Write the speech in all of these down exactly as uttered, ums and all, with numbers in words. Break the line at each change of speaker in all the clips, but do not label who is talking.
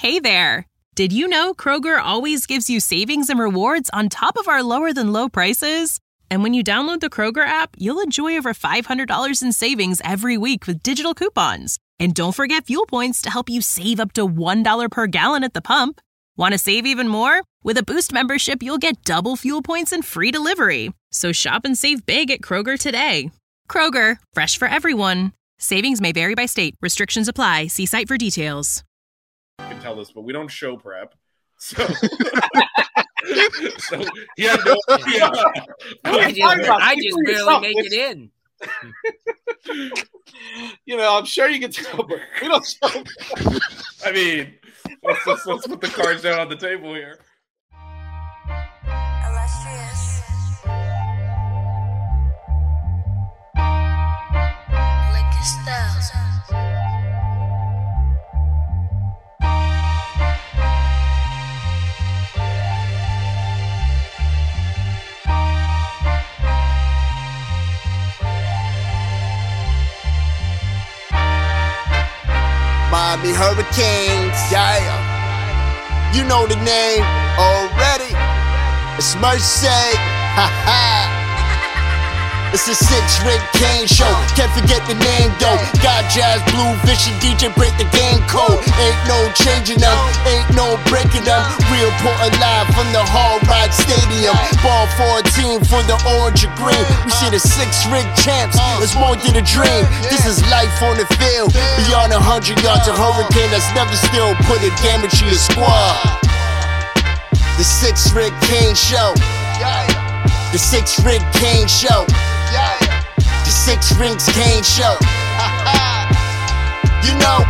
Hey there! Did you know Kroger always gives you savings and rewards on top of our lower-than-low prices? And when you download the Kroger app, you'll enjoy over five hundred dollars in savings every week with digital coupons. And don't forget fuel points to help you save up to one dollar per gallon at the pump. Want to save even more? With a Boost membership, you'll get double fuel points and free delivery. So shop and save big at Kroger today. Kroger, fresh for everyone. Savings may vary by state. Restrictions apply. See site for details.
Can tell this, but we don't show prep. So, so he had no idea.
I just, I just barely make it in.
You know, I'm sure you can tell, but we don't show.
I mean, let's, let's, let's put the cards down on the table here.
Illustrious. Lick Styles.
Miami Hurricanes, yeah. You know the name already. It's Mercy, ha ha. It's a six-ring Kane show. Can't forget the name though. Got Jazz, Blue, Vision, D J break the game code. Ain't no changing them, ain't no breaking them. Real Portland live from the Hard Rock Stadium. Ball fourteen for the orange and green. We see the six-ring champs. It's more than a dream. This is life on the field. Beyond a hundred yards, a hurricane that's never still put a damage to your squad. The six-ring Kane show. The six-ring Kane show. The Six Rings Kane show. You know.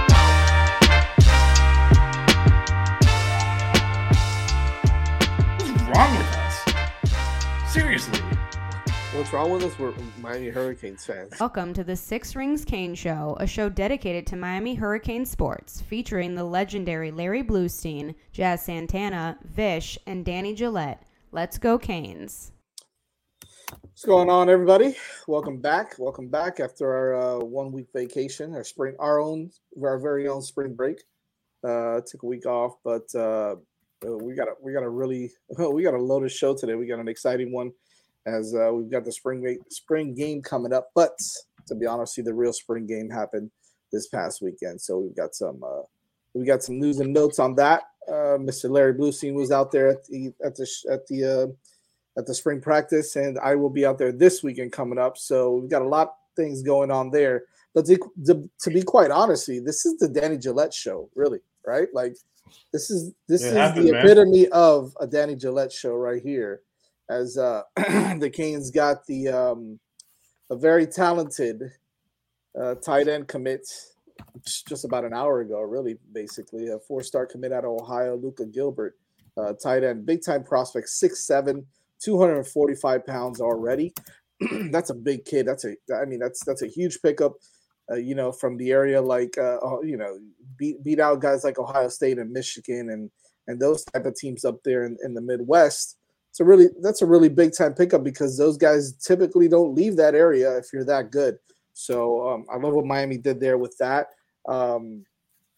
What's wrong with us? Seriously.
What's wrong with us? We're Miami Hurricanes fans.
Welcome to the Six Rings Kane Show, a show dedicated to Miami Hurricane sports, featuring the legendary Larry Bluestein, Jazz Santana, Vish, and Danny Gillette. Let's go Canes.
What's going on, everybody? Welcome back. Welcome back after our uh, one-week vacation, our spring, our own, our very own spring break. Uh, took a week off, but uh, we got a we got a really we got a loaded show today. We got an exciting one as uh, we've got the spring spring game coming up. But to be honest, see the real spring game happened this past weekend. So we've got some uh, we got some news and notes on that. Uh, Mister Larry Bluestein was out there at the at the at the uh, at the spring practice, and I will be out there this weekend coming up. So we've got a lot of things going on there. But to, to, to be quite honest, this is the Danny Gillette show, really, right? Like this is this
It
is
happened,
the
man.
epitome of a Danny Gillette show right here. As uh, the Canes got the um, a very talented uh, tight end commit just about an hour ago, really, basically a four-star commit out of Ohio, Luka Gilbert, uh, tight end, big-time prospect, six seven. two hundred forty-five pounds already. That's a big kid. That's a, I mean, that's that's a huge pickup. Uh, you know, from the area like, uh, you know, beat beat out guys like Ohio State and Michigan and and those type of teams up there in, in the Midwest. It's a really that's a really big time pickup because those guys typically don't leave that area if you're that good. So um, I love what Miami did there with that. Um,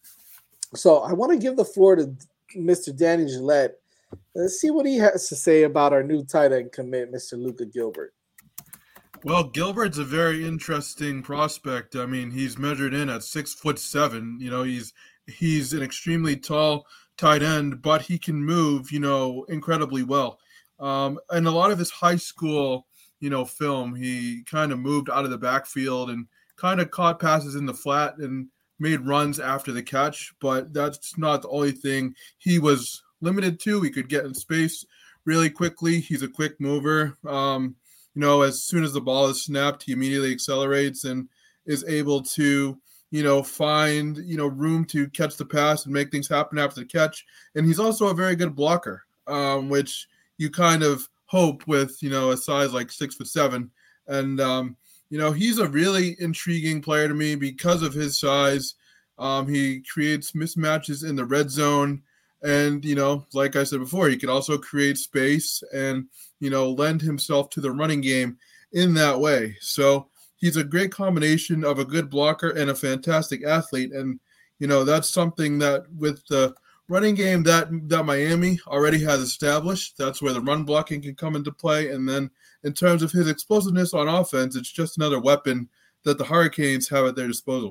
so I want to give the floor to Mister Danny Gillette. Let's see what he has to say about our new tight end commit, Mister Luka Gilbert.
Well, Gilbert's a very interesting prospect. I mean, he's measured in at six foot seven. You know, he's he's an extremely tall tight end, but he can move, you know, incredibly well. Um, and a lot of his high school, you know, film, he kind of moved out of the backfield and kind of caught passes in the flat and made runs after the catch. But that's not the only thing he was limited to. He could get in space really quickly. He's a quick mover. Um, you know, as soon as the ball is snapped, he immediately accelerates and is able to, you know, find, you know, room to catch the pass and make things happen after the catch. And he's also a very good blocker, um, which you kind of hope with, you know, a size like six foot seven. And, um, you know, he's a really intriguing player to me because of his size. Um, he creates mismatches in the red zone. And, you know, like I said before, he could also create space and, you know, lend himself to the running game in that way. So he's a great combination of a good blocker and a fantastic athlete. And, You know, that's something that with the running game that that Miami already has established, that's where the run blocking can come into play. And then in terms of his explosiveness on offense, it's just another weapon that the Hurricanes have at their disposal.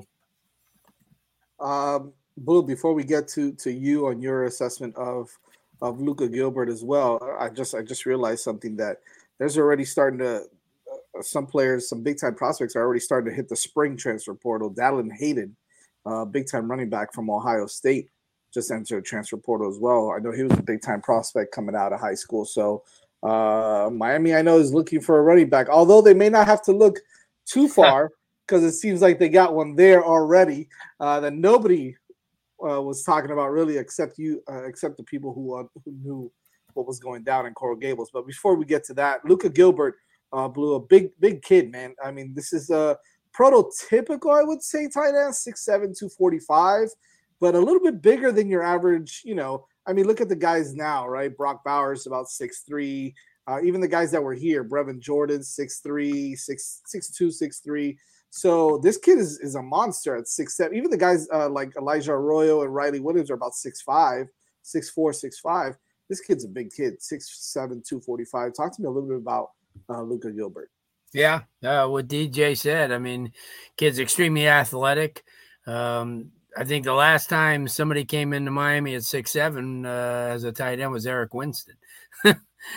Um, Blue, before we get to, to you on your assessment of of Luka Gilbert as well, I just I just realized something, that there's already starting to uh, some players, some big time prospects are already starting to hit the spring transfer portal. Dallin Hayden, uh, big time running back from Ohio State, just entered transfer portal as well. I know he was a big time prospect coming out of high school. So uh, Miami, I know, is looking for a running back, although they may not have to look too far because it seems like they got one there already uh, that nobody uh, was talking about really, except you, uh, except the people who, uh, who knew what was going down in Coral Gables. But before we get to that, Luka Gilbert uh, blew a big, big kid, man. I mean, this is a prototypical, I would say, tight end, six seven, two forty-five, but a little bit bigger than your average, you know. I mean, look at the guys now, right? Brock Bowers about six three. Uh, even the guys that were here, Brevin Jordan, six three, six two, six three. So this kid is, is a monster at six seven. Even the guys uh, like Elijah Arroyo and Riley Williams are about six five, six four, six five. This kid's a big kid, six seven, two forty-five. Talk to me a little bit about uh, Luka Gilbert.
Yeah, uh, what D J said. I mean, kid's extremely athletic. Um, I think the last time somebody came into Miami at six seven uh, as a tight end was Eric Winston. we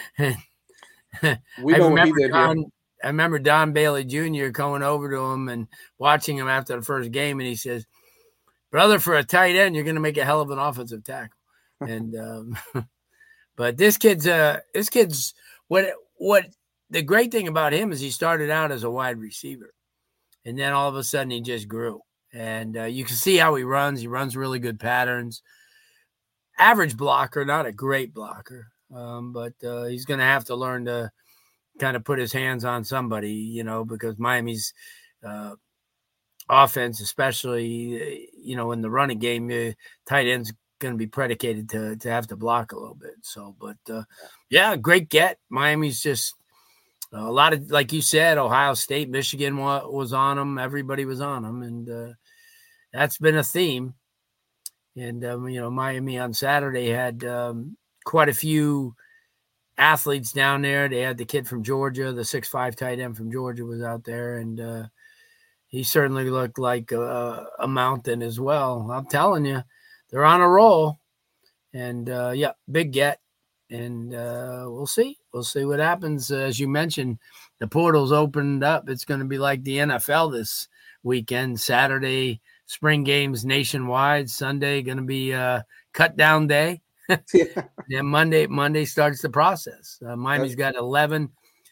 know
I remember
what he did
Don,
here.
I remember Don Bailey Junior going over to him and watching him after the first game, and he says, "Brother, for a tight end, you're going to make a hell of an offensive tackle." and um, but this kid's uh, this kid's what what the great thing about him is he started out as a wide receiver, and then all of a sudden he just grew. And uh, you can see how he runs. He runs really good patterns. Average blocker, not a great blocker, um, but uh, he's going to have to learn to kind of put his hands on somebody, you know, because Miami's uh, offense, especially, you know, in the running game, uh, tight end's going to be predicated to to have to block a little bit. So, but uh, yeah, great get. Miami's just a lot of, like you said, Ohio State, Michigan wa- was on them. Everybody was on them. And uh, that's been a theme. And, um, you know, Miami on Saturday had um, quite a few athletes down there. They had the kid from Georgia, the six five tight end from Georgia was out there. And uh, he certainly looked like a, a mountain as well. I'm telling you, they're on a roll. And, uh, yeah, big get. And uh, we'll see. We'll see what happens. Uh, as you mentioned, the portal's opened up. It's going to be like the N F L this weekend. Saturday, spring games nationwide. Sunday, going to be a cut down day.
Yeah.
Then Monday, Monday starts the process. Uh, Miami's got eleven.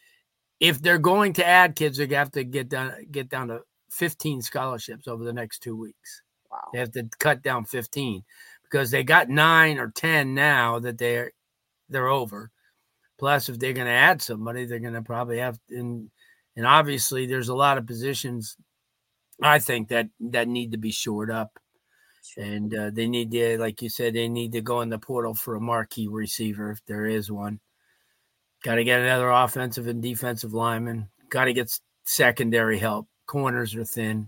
If they're going to add kids, they have to get down get down to fifteen scholarships over the next two weeks.
Wow.
They have to cut down fifteen because they got nine or ten now that they're they're over. Plus, if they're going to add somebody, they're going to probably have and and obviously there's a lot of positions I think that that need to be shored up. And uh, they need to, like you said, they need to go in the portal for a marquee receiver if there is one. Got to get another offensive and defensive lineman. Got to get secondary help. Corners are thin.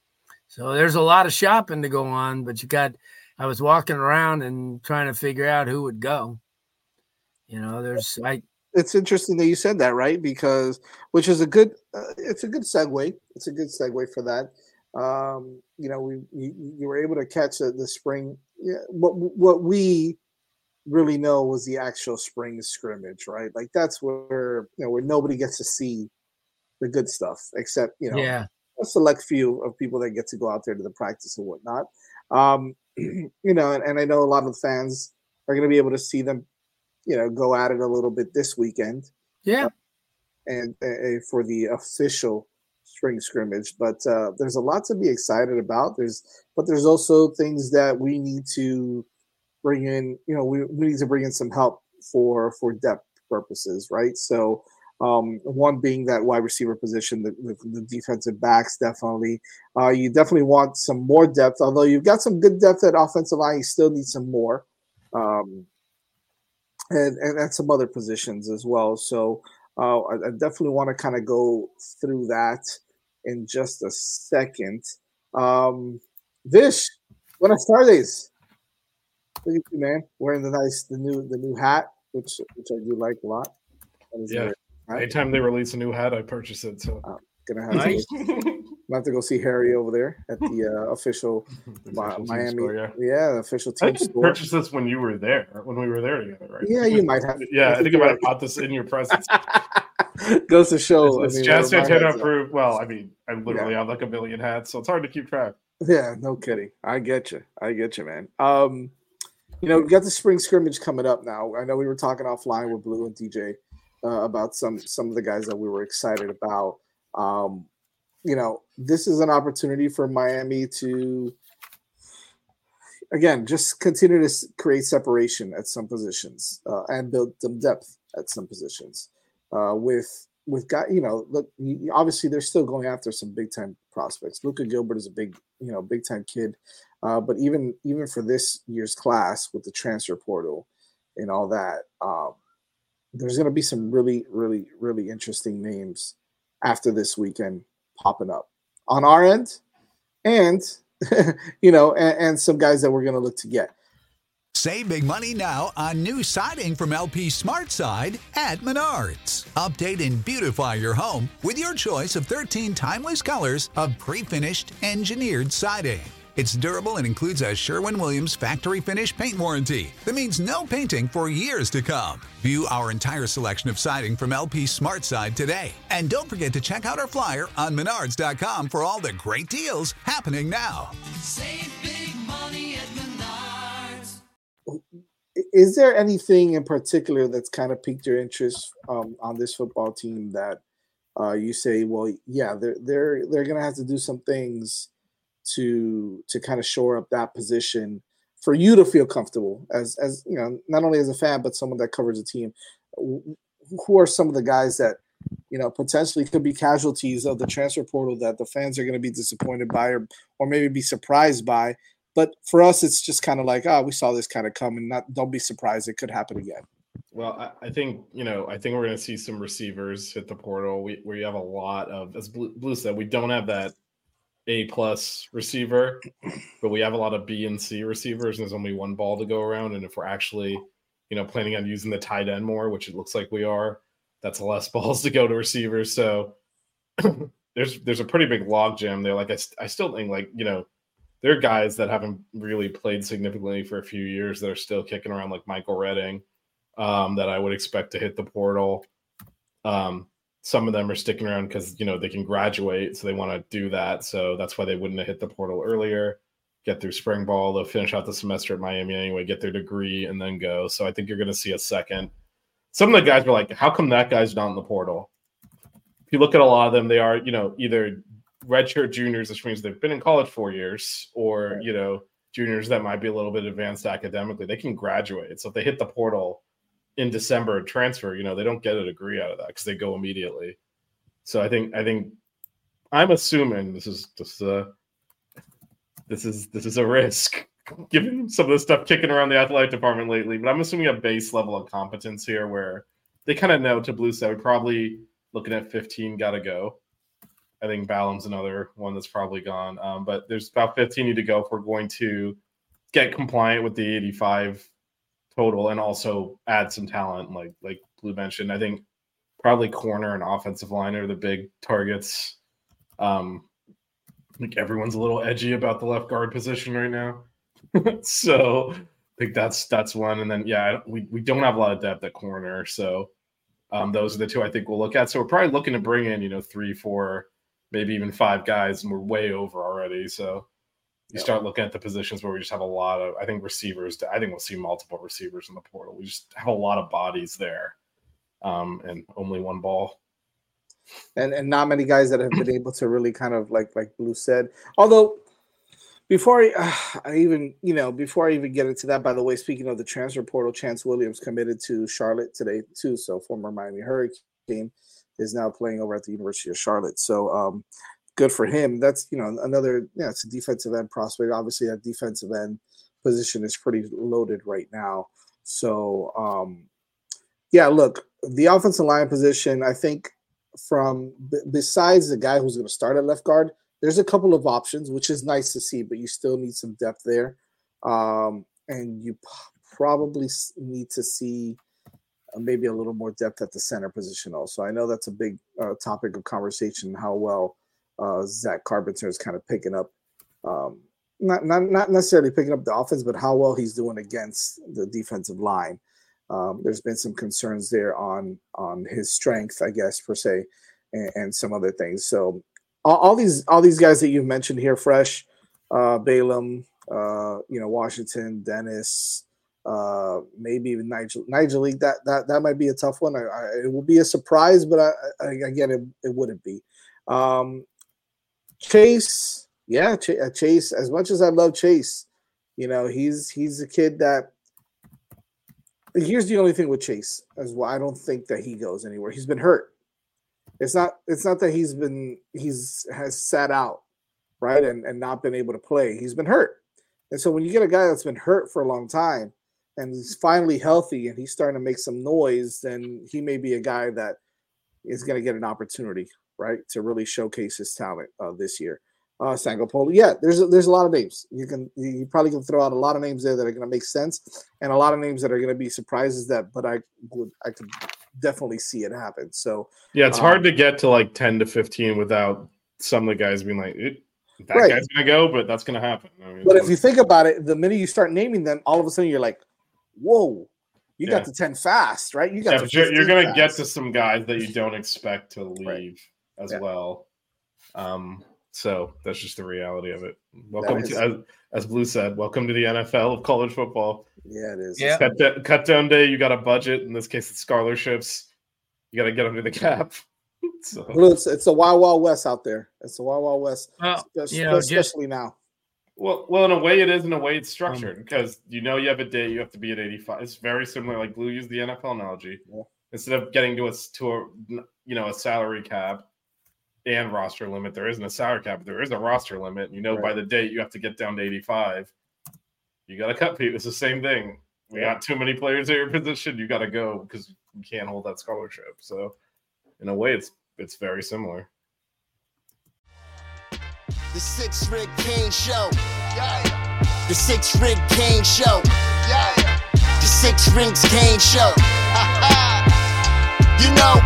So there's a lot of shopping to go on, but you got, I was walking around and trying to figure out who would go. You know, there's, I,
It's interesting that you said that, right? Because, which is a good, uh, it's a good segue. It's a good segue for that. Um, you know, we you, you were able to catch the, the spring. Yeah, what what we really know was the actual spring scrimmage, right? Like that's where you know where nobody gets to see the good stuff, except you know
yeah,
a select few of people that get to go out there to the practice and whatnot. Um, you know, and, and I know a lot of the fans are going to be able to see them, you know, go at it a little bit this weekend.
yeah,
uh, and uh, for the official spring scrimmage, but uh, there's a lot to be excited about. There's, but there's also things that we need to bring in. You know, we, we need to bring in some help for for depth purposes, right? So, um, one being that wide receiver position, the, the, the defensive backs definitely. Uh, you definitely want some more depth. Although you've got some good depth at offensive line, you still need some more, um, and and at some other positions as well. So. Uh, I, I definitely want to kind of go through that in just a second. Um, Vish, Buenas tardes. Look at you, man. Wearing the nice, the new, the new hat, which which I do like a lot.
Yeah. Anytime they release a new hat, I purchase it. So
I'm gonna have nice. to. I'm have to go see Harry over there at the uh, official, official Miami.
Store, yeah.
yeah, the official team
I think
store.
Purchased this when you were there, when we were there together, right?
Yeah, you might have.
Yeah, I think I might have bought this in your presence.
Goes to show.
It's, it's
I mean,
Jazz Santana approved. Well, I mean, I literally
yeah.
have like a million hats, so it's hard to keep track.
Yeah, no kidding. I get you. I get you, man. Um, you know, we got the spring scrimmage coming up now. I know we were talking offline with Blue and D J uh, about some some of the guys that we were excited about. Um, you know, this is an opportunity for Miami to, again, just continue to create separation at some positions uh, and build some depth at some positions. Uh, with with guy, you know, look, obviously they're still going after some big time prospects. Luka Gilbert is a big, you know, big time kid. Uh, but even even for this year's class with the transfer portal and all that, um, there's going to be some really, really, really interesting names after this weekend popping up on our end, and you know, and, and some guys that we're going to look to get.
Save big money now on new siding from L P SmartSide at Menards. Update and beautify your home with your choice of thirteen timeless colors of pre-finished engineered siding. It's durable and includes a Sherwin-Williams factory finish paint warranty that means no painting for years to come. View our entire selection of siding from L P SmartSide today. And don't forget to check out our flyer on menards dot com for all the great deals happening now.
Save big money at Menards.
Is there anything in particular that's kind of piqued your interest um, on this football team that uh, you say, well, yeah, they're they're they're going to have to do some things to to kind of shore up that position for you to feel comfortable as as you know, not only as a fan but someone that covers a team? Who are some of the guys that, you know, potentially could be casualties of the transfer portal that the fans are going to be disappointed by or or maybe be surprised by? But for us, it's just kind of like, oh, we saw this kind of come, and not don't be surprised, it could happen again.
Well, I, I think, you know, I think we're going to see some receivers hit the portal. We we have a lot of, as Blue, Blue said, we don't have that A plus receiver, but we have a lot of B and C receivers, and there's only one ball to go around. And if we're actually, you know, planning on using the tight end more, which it looks like we are, that's less balls to go to receivers. So there's there's a pretty big log jam there. Like I, I still think, like, you know, there are guys that haven't really played significantly for a few years that are still kicking around, like Michael Redding, um, that I would expect to hit the portal. Um, Some of them are sticking around because, you know, they can graduate, so they want to do that. So that's why they wouldn't have hit the portal earlier, get through spring ball. They'll finish out the semester at Miami anyway, get their degree, and then go. So I think you're going to see a second. Some of the guys are like, how come that guy's not in the portal? If you look at a lot of them, they are, you know, either redshirt juniors, which means they've been in college four years, or, you know, juniors that might be a little bit advanced academically. They can graduate. So if they hit the portal in December transfer, you know, they don't get a degree out of that because they go immediately. So I think I think I'm assuming this is just uh this is this is a risk given some of the stuff kicking around the athletic department lately, but I'm assuming a base level of competence here where they kind of know, to Blue said, we're probably looking at fifteen gotta go. I think Ballum's another one that's probably gone. Um, but there's about fifteen need to go if we're going to get compliant with the eighty-five total and also add some talent, like like Blue mentioned. I think probably corner and offensive line are the big targets. Um, I think everyone's a little edgy about the left guard position right now. So I think that's that's one. And then, yeah, we, we don't have a lot of depth at corner. So um, those are the two I think we'll look at. So we're probably looking to bring in, you know, three, four, maybe even five guys, and we're way over already. So you yeah. start looking at the positions where we just have a lot of, I think receivers, I think we'll see multiple receivers in the portal. We just have a lot of bodies there, um, and only one ball.
And and not many guys that have been able to really kind of, like like Blue said. Although before I, uh, I even, you know, before I even get into that, by the way, speaking of the transfer portal, Chance Williams committed to Charlotte today too. So former Miami Hurricane is now playing over at the University of Charlotte. So um, good for him. That's, you know, another, yeah, it's a defensive end prospect. Obviously that defensive end position is pretty loaded right now. So um, yeah, look, the offensive line position, I think from b- besides the guy who's going to start at left guard, there's a couple of options, which is nice to see, but you still need some depth there. Um, and you p- probably need to see uh, maybe a little more depth at the center position also. I know that's a big uh, topic of conversation, how well uh, Zach Carpenter is kind of picking up, um, not, not, not necessarily picking up the offense, but how well he's doing against the defensive line. Um, there's been some concerns there on on his strength, I guess, per se, and, and some other things. So all, all these all these guys that you've mentioned here, Fresh, uh, Balaam, uh, you know, Washington, Dennis, uh, maybe even Nigel Nigel League. That that that might be a tough one. I, I, it will be a surprise, but I, I, again, it, it wouldn't be. Um, Chase, yeah, Ch- Chase. As much as I love Chase, you know, he's he's a kid that. Here's the only thing with Chase as well. I don't think that he goes anywhere. He's been hurt. It's not. It's not that he's been. He's has sat out, right, and and not been able to play. He's been hurt, and so when you get a guy that's been hurt for a long time, and he's finally healthy and he's starting to make some noise, then he may be a guy that is going to get an opportunity, right, to really showcase his talent uh, this year. Uh, Sangapoli, yeah, there's a, there's a lot of names. You can you probably can throw out a lot of names there that are going to make sense, and a lot of names that are going to be surprises. That, but I would I could definitely see it happen. So
yeah, it's
um,
hard to get to like ten to fifteen without some of the guys being like, that
right.
guy's going to go, but that's going to happen. I mean,
but if you think about it, the minute you start naming them, all of a sudden you're like, whoa, you
yeah.
got to ten fast, right? You got
yeah,
to
but you're, you're going to
fast.
get to some guys that you don't expect to leave
right.
as
yeah.
well. Um. So that's just the reality of it. Welcome
is,
to, as, as Blue said, welcome to the N F L of college football.
Yeah, it is.
Yeah.
Cut, da- cut down day, you got a budget. In this case, it's scholarships. You got to get under the cap. so.
Well, it's, it's a wild, wild west out there. It's a wild, wild west,
well,
especially,
you know,
especially
just,
now.
Well, well, in a way it is. In a way it's structured um, because you know you have a day you have to be at eighty-five. It's very similar. Like Blue used the N F L analogy.
Yeah.
Instead of getting to a to a you know a salary cap and roster limit, there isn't a salary cap. But there is a roster limit. You know, right. by the date you have to get down to eighty-five. You got to cut people. It's the same thing. We
yeah.
got too many players at your position. You got to go because you can't hold that scholarship. So, in a way, it's it's very similar.
The Six Rig Kane Show. Yeah. The Six Rig Kane Show. Yeah. The Six Rings Kane Show. You know.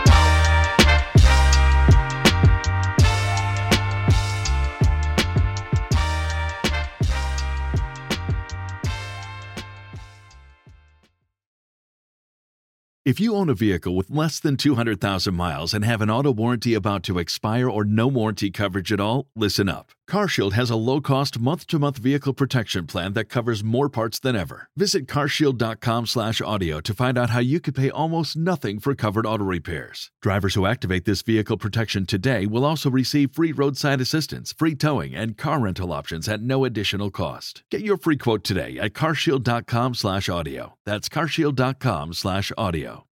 If you own a vehicle with less than two hundred thousand miles and have an auto warranty about to expire or no warranty coverage at all, listen up. CarShield has a low-cost month-to-month vehicle protection plan that covers more parts than ever. Visit carshield.com slash audio to find out how you could pay almost nothing for covered auto repairs. Drivers who activate this vehicle protection today will also receive free roadside assistance, free towing, and car rental options at no additional cost. Get your free quote today at carshield.com slash audio. That's carshield.com slash audio.